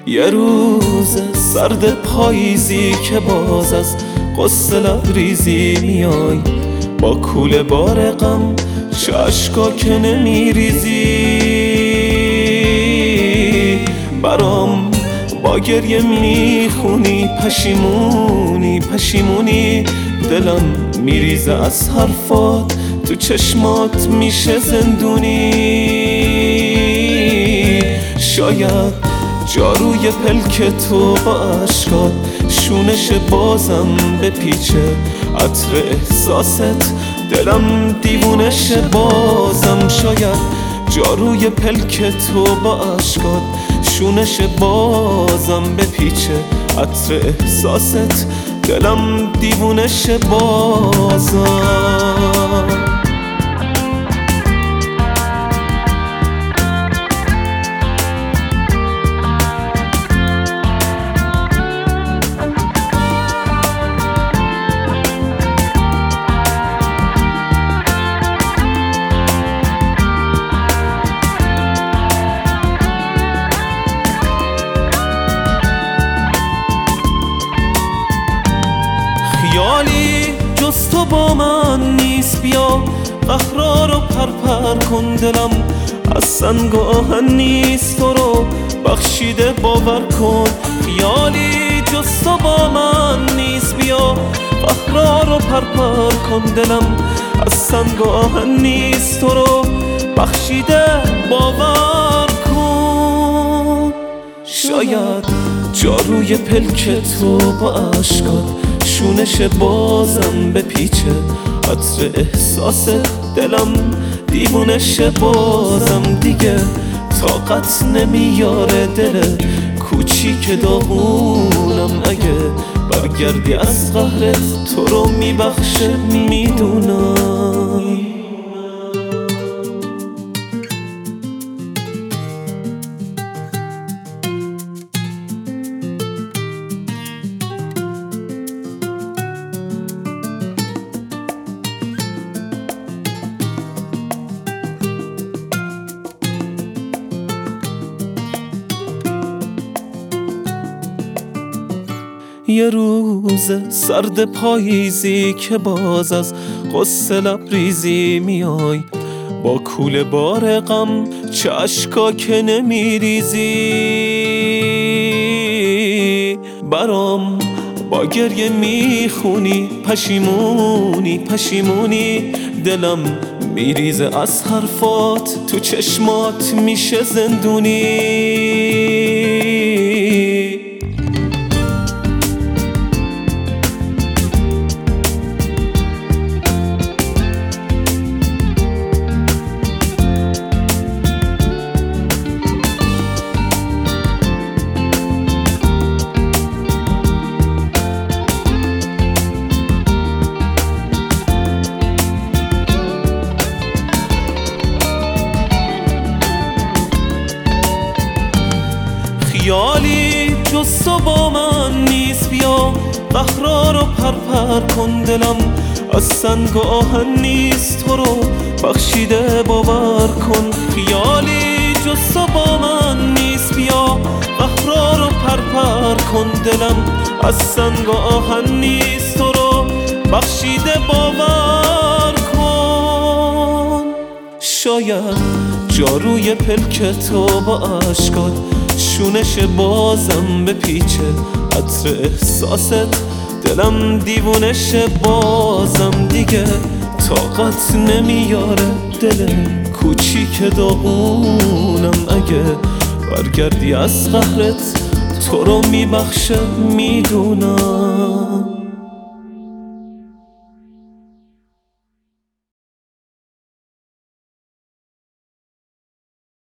یه روز سرد پاییزی که باز از قصه لبریزی میای، با کوله بار غم چه اشکا که نمیریزی. برام با گریه میخونی پشیمونی پشیمونی، دلم میریزه از حرفات، تو چشمات میشه زندونی. شاید جاروی پلک تو با عشقات شونش بازم بپیچه، عطر احساست دلم دیوونش بازم. شاید جاروی پلک تو با عشقات شونش بازم بپیچه، عطر احساست دلم دیوونش بازم. خیالی جز تو با من نیست، بیا قهرا رو پرپر کن، دلم از سنگ و آهن نیست، تو رو بخشیده باور کن. خیالی جز تو با من نیست، بیا قهرا رو پرپر کن، دلم از سنگ و آهن نیست، تو رو بخشیده باور کن. شاید جاروی پلک تو با عشقات شونش بازم بپیچه، عطر احساس دلم دیوونش بازم. دیگه طاقت نمیاره دل کوچیک داغونم، اگه برگردی از قهرت تو رو میبخشه میدونم. یه روز سرد پاییزی که باز از قصه لبریزی میای، با کوله بار غم چه اشکا که نمیریزی. برام با گریه میخونی پشیمونی پشیمونی، دلم میریزه از حرفات، تو چشمات میشه زندونی. خیالی جز تو با من نیست، بیا قهرا رو پرپر کن، دلم از سنگ و آهن نیست، تو رو بخشیده باور کن. خیالی جز تو با من نیست، بیا قهرا رو پرپر کن، دلم از سنگ و آهن نیست، تو رو بخشیده باور کن. شاید جاروی پلک تو با عشقات شونش بازم بپیچه، عطر احساست دلم دیوونش بازم. دیگه طاقت نمیاره دل کوچیک داغونم، اگه برگردی از قهرت تو رو میبخشه میدونم.